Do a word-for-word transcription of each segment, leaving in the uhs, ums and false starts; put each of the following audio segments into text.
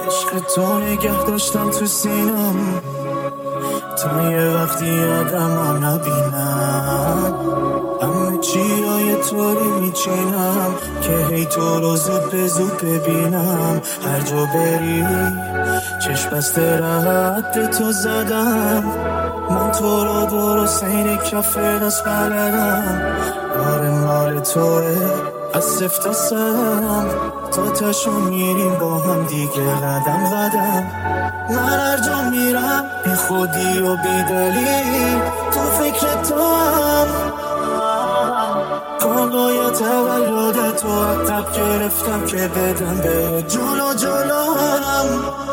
عشق تو نگه داشتم تو سینم تا یه وقتی آدم نبینم، همه چی ها یه طوری میچینم که هی تو رو زود به زود ببینم. هر جا بری چشم بسته رد تو زدم، من تو رو درست این کف دست بلدم. آره مال توه از صفر تا صدم، تا تشو میریم با هم دیگه قدم قدم. من هر جا میرم بی خودی و بی دلیل تو فکر تو هم، کارگاه تولد تو عقب گرفتم که بدم به جلو جلو هم.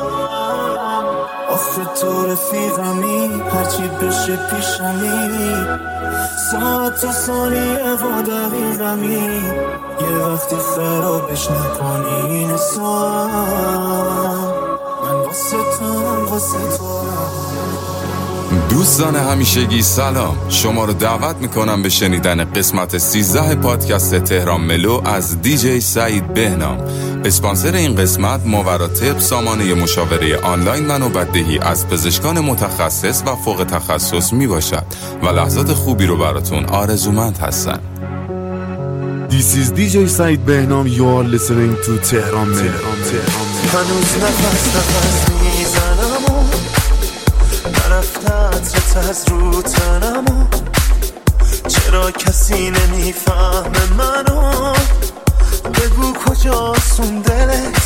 آخه تو رفیقمی هرچی بشه پیشمی، ساعت تا ثانیه و دقیقمی. یه وقتی خرابش نکنی این حسام، من واسه تو واسه تو. دوستان همیشگی سلام، شما رو دعوت میکنم به شنیدن قسمت سیزده پادکست تهران ملو از دیجی سعید بهنام. اسپانسر این قسمت ماورا طب سامانه مشاوره آنلاین من و بدهی از پزشکان متخصص و فوق تخصص می باشد و لحظات خوبی رو براتون آرزومند هستن. This is دی جی سعید بهنام. You are listening to تهران ملو. هنوز نفس نفس میزنم و نرفته عطرت از رو تنم و چرا کسی نمیفهمه منو؟ بگو کجاست اون دلت؟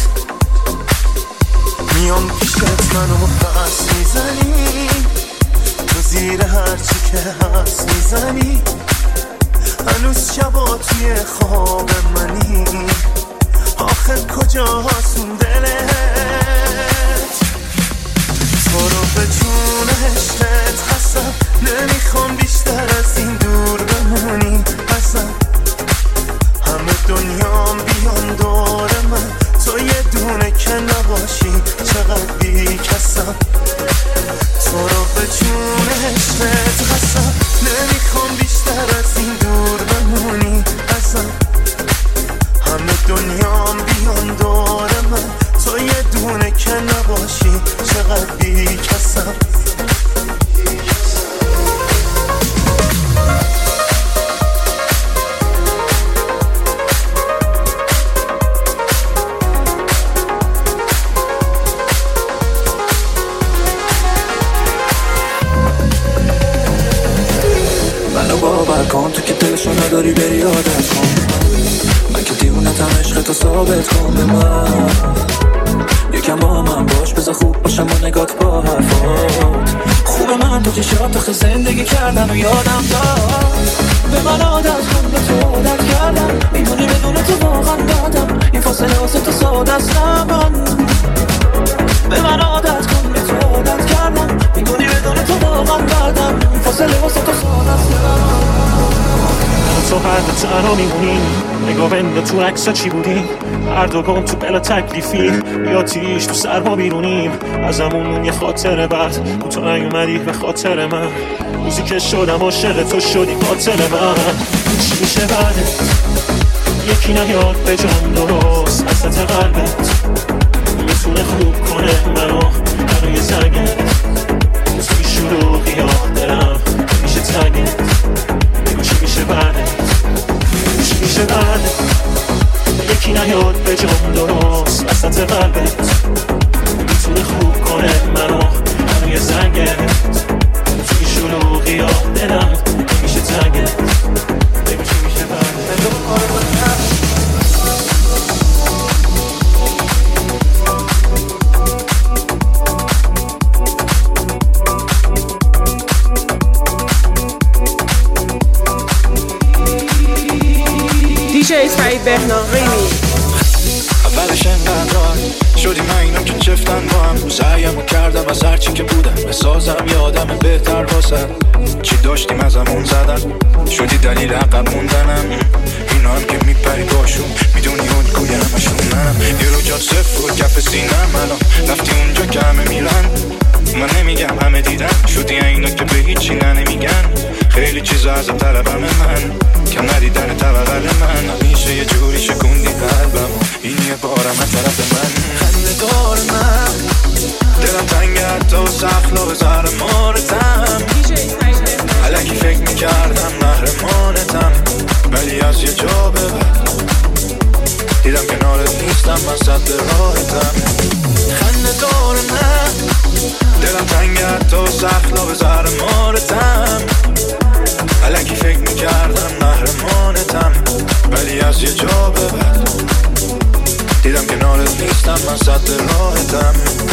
میام پیشت منو پس میزنی، تو زیر هرچی که هست میزنی. هنوز شبا توی خواب منی، آخه کجاست اون دلت؟ تو رو به جون عشقت خستم، نمیخوام بیشتر از این دور بمونی ازم. همه دنیام بیان دور من، تو یه دونه که نباشی چقدر بی کسم. تو رو به جون عشقت خستم، نمیخوام بیشتر از این دور بمونی ازم. همه دنیام بیان دور من، تو یه دونه که نباشی چقدر بی کسم. کن تو که دلشو نداری بری عادت کن، من که دیوونتم عشقتو ثابت کن به من. یکم با من باش بذار خوب باشم با نگات با حرفات. خوبه من تو چشات آخه زندگی کردن و یادم داد. به من عادت کن به تو عادت کردم، میدونی بدون تو واقعا دادم. این فاصله واسه تو ساده است نبان. به من عادت کن به تو عادت کردم، میدونی بدون تو واقعا دادم. این فاصله واسه تو ساده است نبان. تو هر دو تنها میمونی، نگاه بنده تو عکسا چی بودی؟ هر دو گم تو بلا تکلیفی، یا تیش تو سرما بیرونیم. ازمون یه خاطره بعد تو نیومدی به خاطر من. روزی که شدم عاشق تو شدی قاتل من. چی میشه بعدت؟ یکی نیاد به جام درست حسرت قلبت میتونه خوب کنه منو برای زنگت. توی شروعی ها دلم میشه تنگت. چی میشه بعدت؟ چی میشه بعدت؟ یکی نیاد به جام درست وسط قلبت میتونه خوب کنه منو برای زنگت. توی شلوغی ها دلم میشه تنگت. بگو چی میشه بعدت؟ دیجی سعید بهنام ریمی. اولش انقدر شدی من اینم که چفتن با هم. سعیم کردم از هرچی که بودم بسازم یه آدم بهتر واسه. چی داشتیم ازمون زدن، شدی دلیل عقب موندنم. اینا هم که میپری باشون، میدونی اون گوی همشون منم. یه رو جان صفر و کف سینم الان رفتی اونجا که همه میرن. من نمیگم همه دیدن، شدی اینا که به هیچی نمیگن. خیلی چیزا از طلبم من، کم ندیدن طبقل من. همیشه یه جوری شکوندی قلبم، این یه بارم از طرف من. خنده دار من سخلا به زهر مارتم الکی فکر میکردم قهرمانتم ولی از یه جا به بعد دیدم کنارت نیستم من صد راحتم خنده دار نه دلم تنگت تا سخلا به زهر مارتم الکی فکر میکردم قهرمانتم ولی از یه جا به بعد دیدم کنارت نیستم من صد راحتم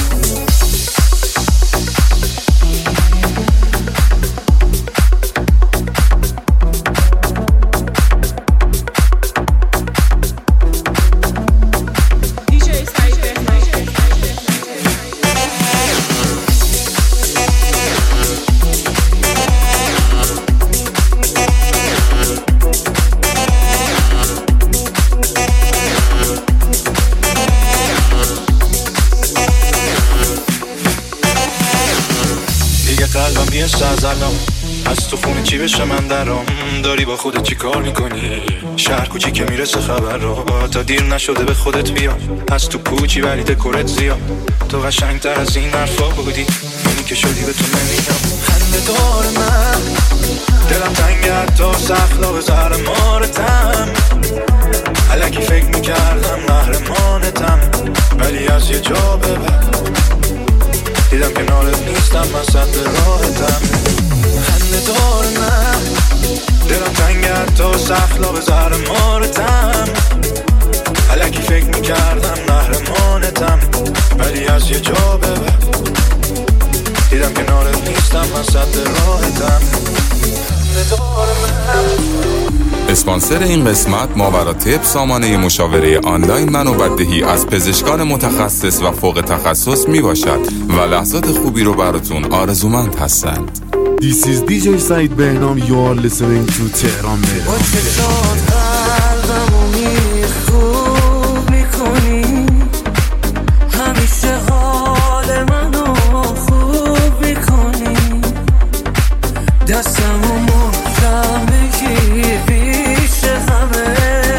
یه سازلم از تو خونه چی بشه من درام داری با خودت چی کار میکنی شهر کوچی که میرسه خبر رو تا دیر نشده به خودت بیا از تو پوچی ولی دکورت زیاد تو قشنگ تر از این حرفا بودی منی که شدی به تو نمیگم خنده دار من دلم تنگت تا سخلا به زهر مارتم الکی فکر میکردم قهرمانتم ولی از یه جا به بعد دیدم کنارت نیستم من صد راحتم خنده دار من دلم تنگت تا سخلا به زهر مارتم الکی فکر میکردم قهرمانتم ولی از یه جا به بعد دیدم کنارت نیستم من صد راحتم خنده دار من. اسپانسر این قسمت ماوراتب سامانه مشاوره آنلاین من و بدهی از پزشکان متخصص و فوق تخصص می باشد و لحظات خوبی رو براتون آرزومند هستند. This is دی جی سعید بهنام. You are listening to تهران ملو. با چشات قلبمو میخوب میکنی همیشه حال منو خوب میکنی دستمو محکم بگیر پیش همه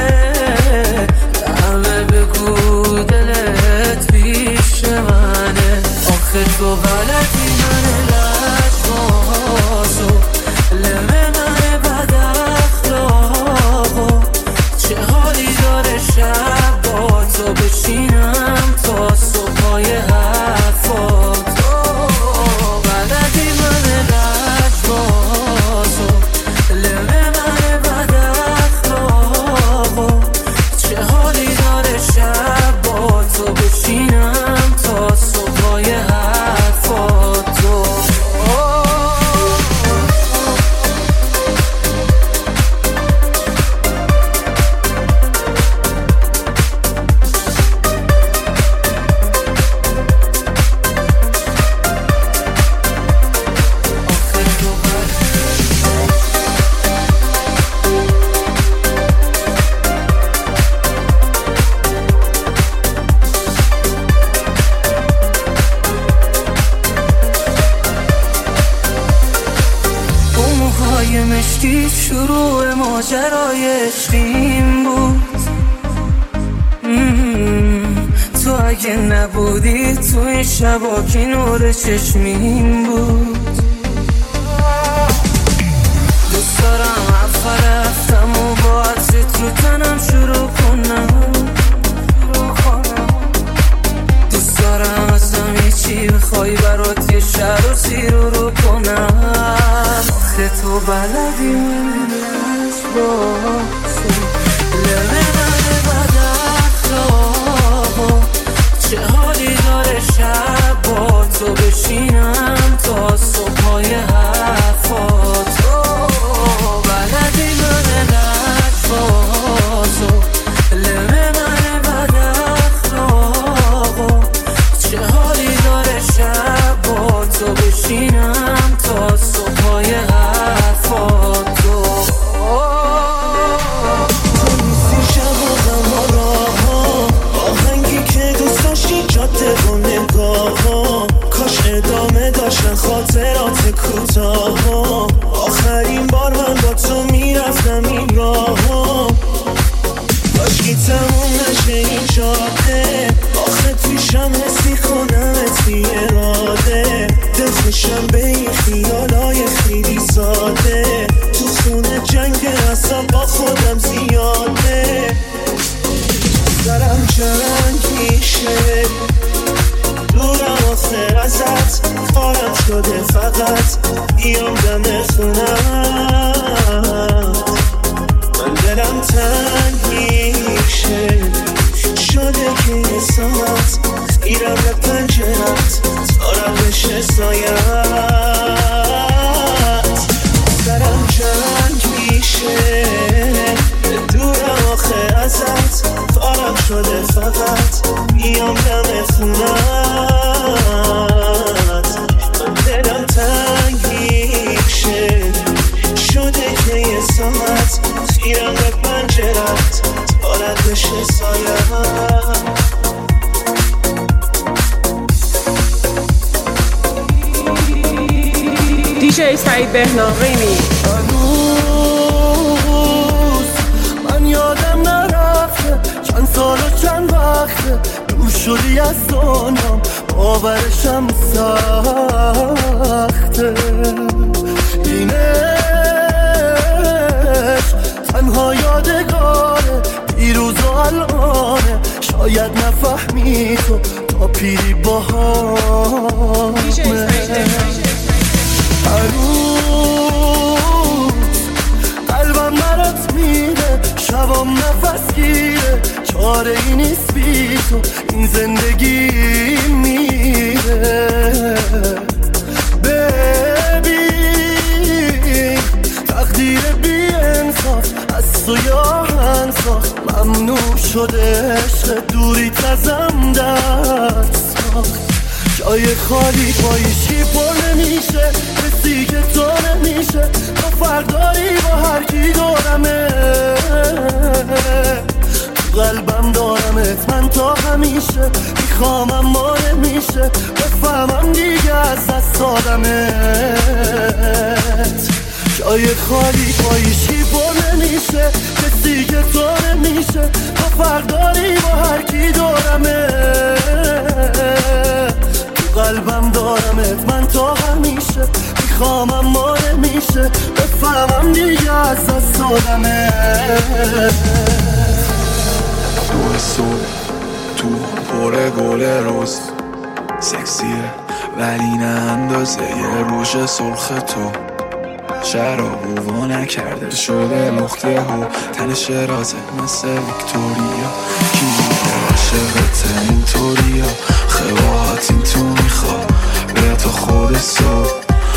همه بگو دلت پیش منه آخه تو غلطی منه لجبازو لمه منه بد اخلاقو چه حالی داره شب با تو بشینم تا صبحای حرفات غلطی منه لجبازو لمه منه بد اخلاقو چه حالی داره شب با تو بشینم تا صبحای حرفاتو مشکی شروع ماجرای عشقیم بود تو اگه نبودی تو این شبا که نور چشمیم بود دوست دارم اول رفتم و با عطرت رو تنم شروع کنم دوست دارم ازم یه چی بخوای برات یه شهر و زیر رو کنم آخه تو بلدی من لجبازو لمه منه بد اخلاقو چه حالی داره شب با تو بشینم تا صبحای حرفاتو بلدی منه لجبازو لمه منه بد اخلاقو چه حالی داره شب با تو بشینم تا صبحای حرفاتو شده فقط بیام دم خونت. من دلم تنگ میشه شده که یه ساعت میرم به پنجرت تا روش سایت. سرم جنگ میشه دورم آخه ازت فارم شده فقط بیام دم خونت. من دلم تنگ میشه شده که یه ساعت میرم به پنجرت تا روش سایت. دیجی سعید بهنام ریمی. هنوز من یادم نرفته چند سال و چند وقته دور شدی از دنیام باورشم سخته. اینش تنها یادگاره دیروز و الانه شاید نفهمی تو تا پیری باهامه. هنوز قلبم برات میره شبام نفس گیره چاره ای نیست بی تو این زندگی میره. ببین تقدیر بی انصاف از تو یاهن ساخت ممنوع شده عشق دوری تزم دست ساخت. جای خالی پایشی پر نمیشه کسی که تو نمیشه تو فرداری با هر کی دارمه تو قلبم دارمت من تا همیشه میخوام اما نمیشه بفهمم دیگه از دست دادمت. جای خالی پایشی پر نمیشه کسی که تو نمیشه تو فرداری با هر کی دارمه قلبم دارمت من تا همیشه میخوام اما نمیشه بفهمم دیگه از دست دادمت. دو صبح تو پر گل روز سکسیه ولی نه اندازه یه روش سرخ تو. شراب و نکرده شده لخته ها تن شرازه مثل ویکتوریا کی عاشقت اینطوریا خواهات این تو میخواد به تو خود صبح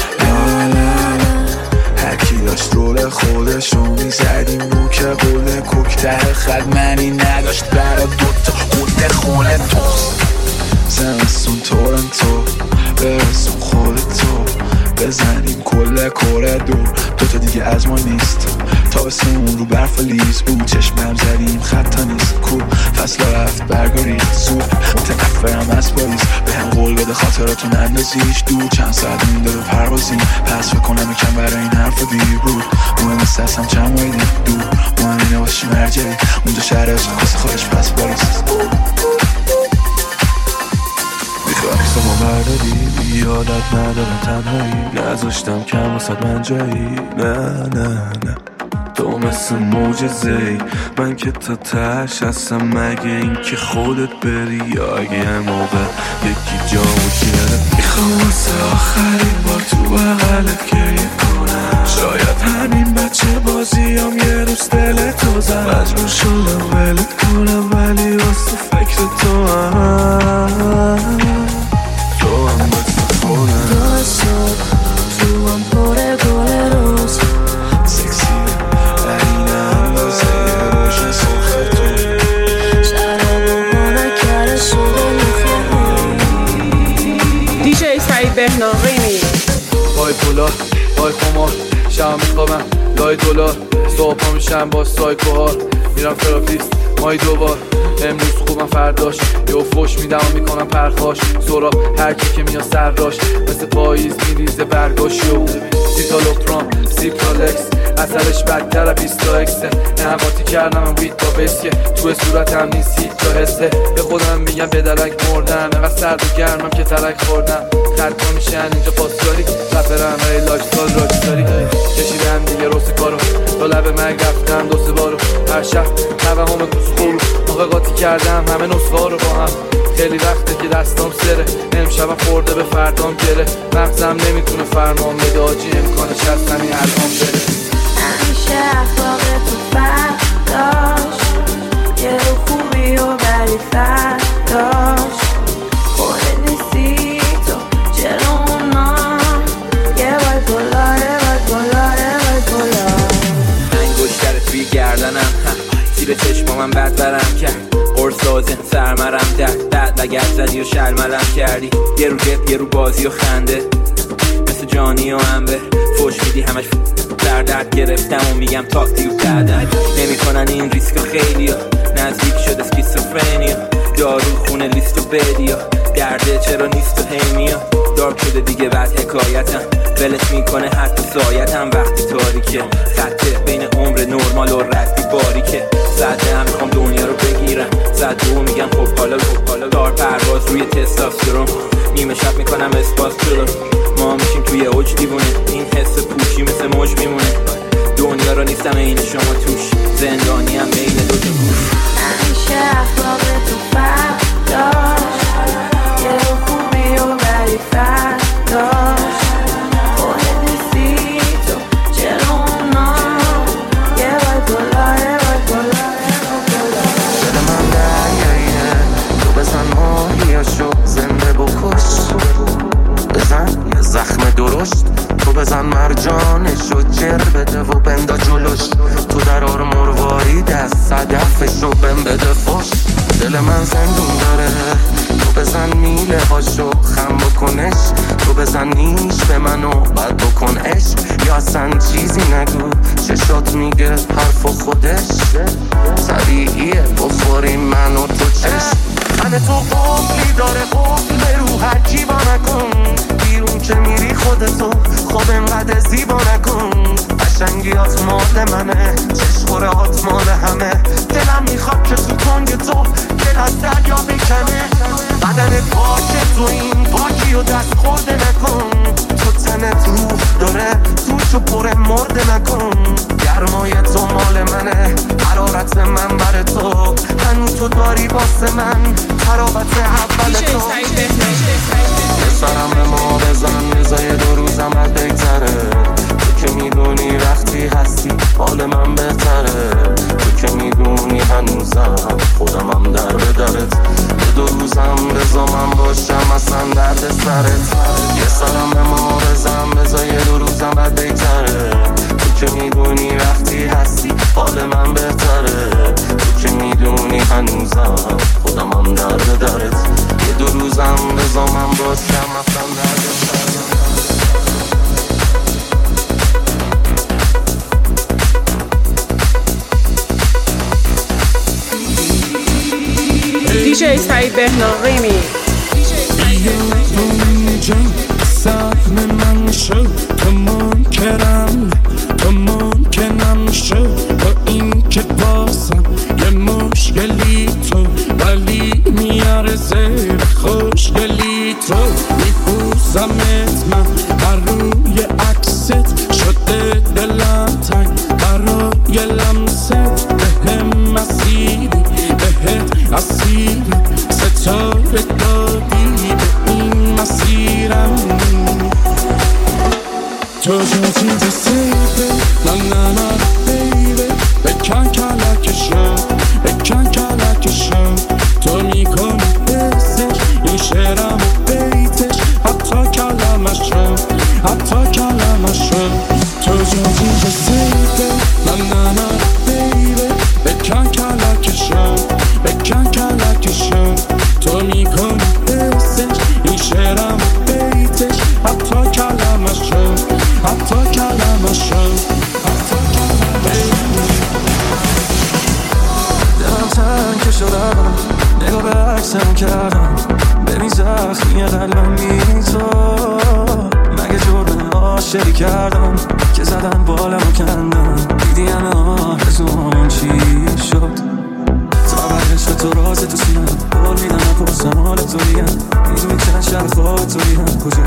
هرکی داشت رول خودشو میزدیم رو که قول کوکتر خد منی نداشت برا دوتا قول خونه توست. زمستون تورنتو برسون خودتو بزنیم کل کره دور دوتا دیگه از ما نیست. تابستون رو برف لیز بود چشمم زدیم خطا نیست کو فصل رفت برگا ریخت زود متنفرم از پاییز به هم قول بده خاطراتون اندازیش دور چند ساعت مونده به پروازیم پس فکر کنم یکم برای این حرف دیر بود مهم است هستم چند مایدیم دور مهم اینه باشیم مرجعی اونجا شهر از خواست خواهش پس باریست. عکسا ما برداری یادت نداره تنهایی نذاشتم کم واسد من جایی نه نه نه تو مثل معجزه‌ای من که تا تهش هستم مگه این که خودت بری یا اگه یه موقع یکی جامو گیره میخوام واسه آخرین بار تو بغلت گریه کنم شاید همین بچه بازیام یه روز دل تو زد مجبور شدم ولت کنم ولی واسه فکر تو هم تو هم بسه خودم دو صبح تو هم پر گل روز سکسیه ولی نه اندازه یه روش سرخ تو شراب و نکره شده میخوام دیجی سعید بهنام ریمی. پای پولا پای خمار شب میخوابم لای دلار صبح پا میشم با سایکوها میرم تراپیست مای دوبار امروز خوبم فرداش یه فوش میدم و میکنم پرخاش سراب هر کی که میاد سرداش مثل پاییز میریزه برگاشو سیتالوپرام سیپرالکس اثرش بدتر بیست تا اکسه نه قاطی کردم من وید با بسیه تو صورتم نیست هیچ تا حسه به خودم میگم به درک مردم اینقدر سرد و گرمم که ترک خوردم خرکا میشن اینجا پاسداری رپرم های لاجستال راجستاری کشیدم دیگه روز کارو تا لب مرگ رفتم دو سه بارو هر شب توهم گوز خورو موقع قاطی کردم همه نسخه ها رو با هم. خیلی وقته که دستام سره، امشبم خورده به فردام گره. مغزم نمیتونه فرمان بده آجی، امکانش هست همین الان بره. همیشه اخلاق تو فرداش، یه رو خوبی و بری فرداش. خودت نیستی تو جلونا، یه بای بلا یه بای بلا یه بای بلا. انگشتر توی گردنم، زیر چشمامم بد برم کرد. قرص لازم سرمرم درد بعد لگت زدی و شلملم کردی. یه رو گپ یه رو بازی و خنده، مثل جانی و انبه فوش میدی همش در درد گرفتم و میگم تاکتی و کردم. نمی کنن این ریسک خیلی ها، نزدیک شد اسکیزوفرنیا. دارو خونه لیست و بدیا، درده چرا نیست و هیمیا. دارک شده دیگه بعد حکایتم، ولت میکنه حتی سایتم. وقتی تاریکه خطه بین عمر نرمال و ردی باریکه. زده هم میخوام دنیا رو بگیرم، زده و میگم خب حالا خب حالا. دار پرواز روی تستوسترون، نیمه شب میکنم اسپاس جلو. ما میشیم توی اوج دیوونه، این حس پوشی مثل موج میمونه. دنیا رو نیستم این شما توش، زندانی هم بین دو تا گوش. همیشه اخلاق تو فرداش، یه رو خوبی و بری فرداش. خودت نیستی تو جلونا، یه بای بلا یه بای بلا یه بای بلا. دل من دریاییه، تو بزن ماهیاشو زنده بکش. بزن یه زخم درشت، تو بزن مرجانشو جر بده و بندا جلوش. تو درار مروارید از صدفشو بم بده فش. دل من زندون داره، تو بزن میله هاشو خم بکنش. تو بزن نیش به منو بد بکن عشق، یا اصلا چیزی نگو چشات میگه حرف و خودش. طبیعیه بخوریم من و تو چشم. من تو قفلی داره قفل به رو هرکی با نکن. بیرون که میری خودتو خود انقدر زیبا نکن. قشنگیات مال منه، چشخوره هات مال همه. دلم میخواد که تو تنگ تو دل از دریا بکنه. بدنت پاکه تو این پاکی و دست خورده نکن. تو تنت روح داره توشو پر مرده نکن. گرمای تو مال منه، حرارت من بر تو. هنو تو داری واسه من حرارت اول تو. یه سرم به ما بزن میزای دو روزم از بگذره. تو که میدونی وقتی هستی حال من بهتره. تو که میدونی هنوزم خودمم در به درت. یه دو روزم بزا من باشم اصلا درد سرت. یه سرم به ما بزن بزای دو روزم بعد بگذره. تو که میدونی وقتی هستی حال من بهتره. تو که میدونی هنوزم خودمم در به درت. یه دو روزم بزا من باشم اصلا درد سرت. دیجی سعید بهنام ریمی. سهم من شو تو منکرم، تو منکنم شو با این که باسم یه مشکلی تو. ولی میاره زیر خوشگلی تو. میپوزمت من بر روی عکست، شده دلم تنگ برای لمست. بهم مسیری بهت اسیرم، ستاره دادی به این مسیرم. تو جاتی سیبه لا لا لا بیبه. بکن کلکشو بکن کلکشو. تو میکنی بسش این شعرم بیتش، حتی کلمشو حتی کلمشو. تو جاتی سیبه لا لا لا بیبه. بکن کلکشو بکن کلکشو. تو میکنی بسش این شعرم بیتش، حتی کلمشو حتی کلمشو حتی کلمشو. دلم تنگ شدم، نگاه به عکسم کردم. ببین زخمی قلبم بی تو. مگه جرم عاشقی کردم که زدن بالمو کندم. دیدی همه آرزوام چی شد. تا برش تو راز تو سینم بول میدم نپرسم حال تو بگم. میدونی چند شب خواب تو بیدم کجا.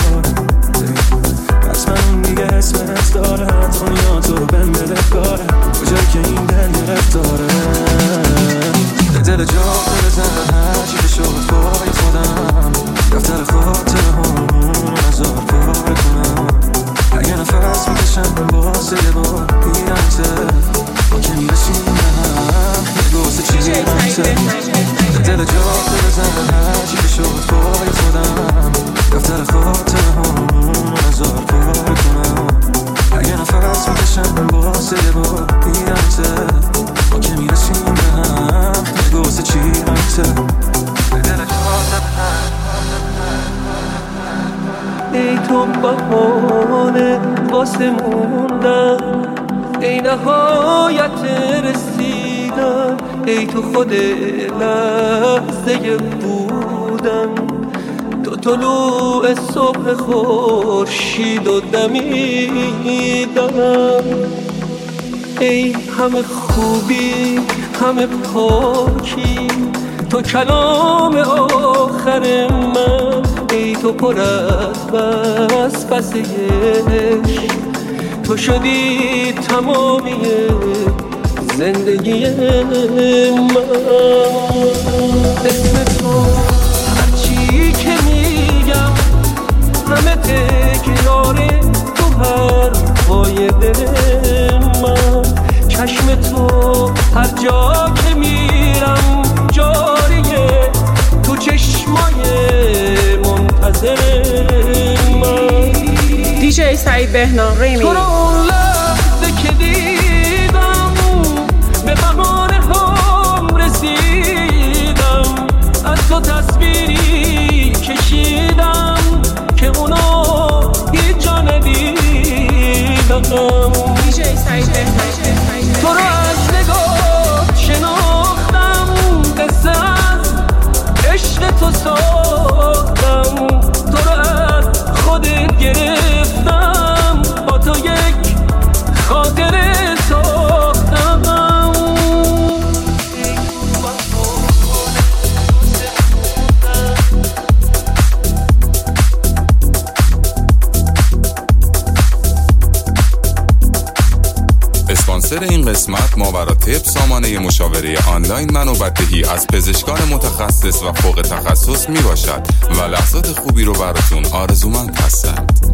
حتما اون دیگه اسمت داره، دنیا تو رو بهم بده کاره. کجایی که این دل گرفت داره. بده دل جا بزن هرچی که شد پای خودم دفتر خاطر همون نزار پای کنم اگه نفس میکشم واسه یه بار بیرمته با که میرسیم به هم نگوسه چی رمته دل جا بزن هرچی که شد پای خودم دفتر خاطر همون نزار پای کنم اگه نفس میکشم واسه یه بار بیرمته با که میرسیم به هم نگوسه چی رمته ای تو بهانه واسه موندن ای نهایت رسیدن ای تو خود لحظه بودن تو طلوع صبح خورشید و دمیدن ای همه خوبی همه پاکی تو کلام آخر من ای تو پر از بس بسه تو شدی تمامی زندگی من اسم تو هرچی که میگم همه تکراره تو حرفای دل من چشم تو هر جا که میرم جاریه تو چشمای منتظر من دیجی سعید بهنام ریمی تو رو اون لحظه که دیدم به بهانه هم رسیدم از تو تصویری کشیدم که اونو هیچ جا ندیدم دیجی سعید بهنام تو رو از نگاه شناختم قصه از عشق تو ساختم تو رو از خودت گرفتم با تو یک خاطره ساختم اسپانسر این قسمت ماوراتب سامانه مشاوره آنلاین من و بدهی از پزشکان متخصص و فوق تخصص می باشد و لحظات خوبی رو براتون آرزومند هستند.